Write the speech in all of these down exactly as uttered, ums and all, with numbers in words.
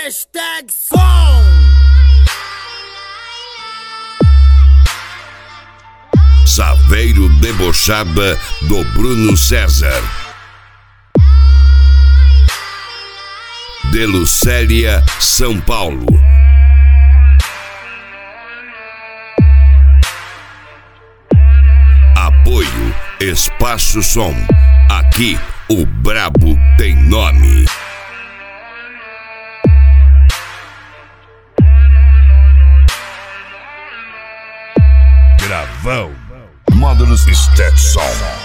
Hashtag som. Saveiro Debochada do Bruno César. De Lucélia, São Paulo. Apoio Espaço Som. Aqui o brabo tem nome. Gravão Módulos Stetson.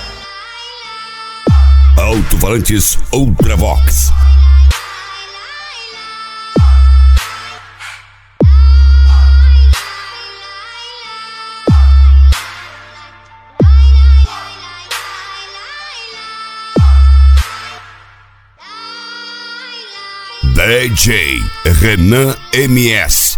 Alto-falantes Ultravox. D J Renan M S.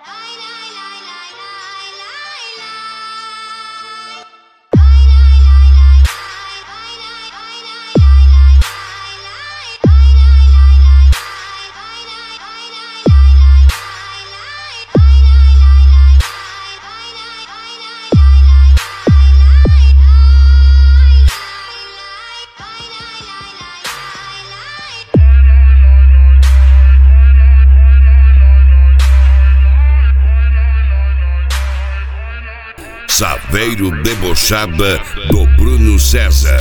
Saveiro Debochada do Bruno César.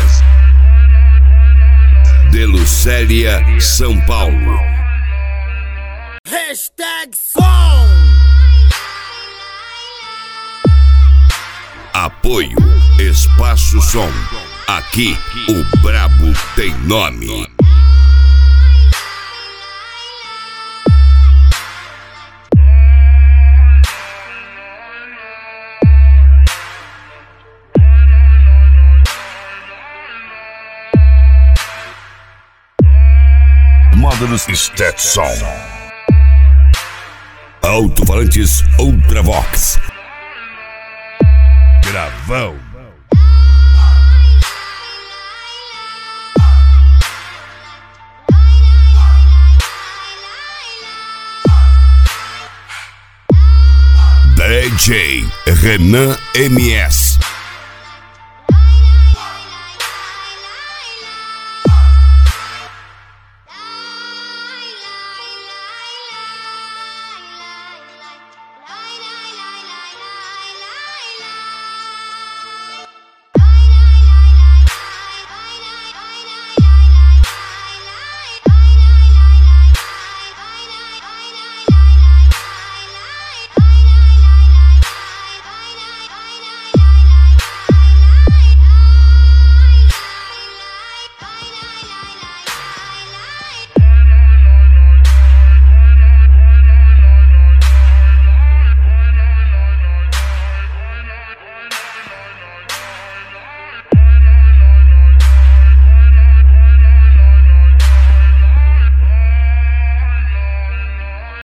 De Lucélia, São Paulo. Hashtag som. Apoio Espaço Som. Aqui o brabo tem nome. Módulos Stetson. Alto-falantes Ultravox. Gravão D J Renan M S.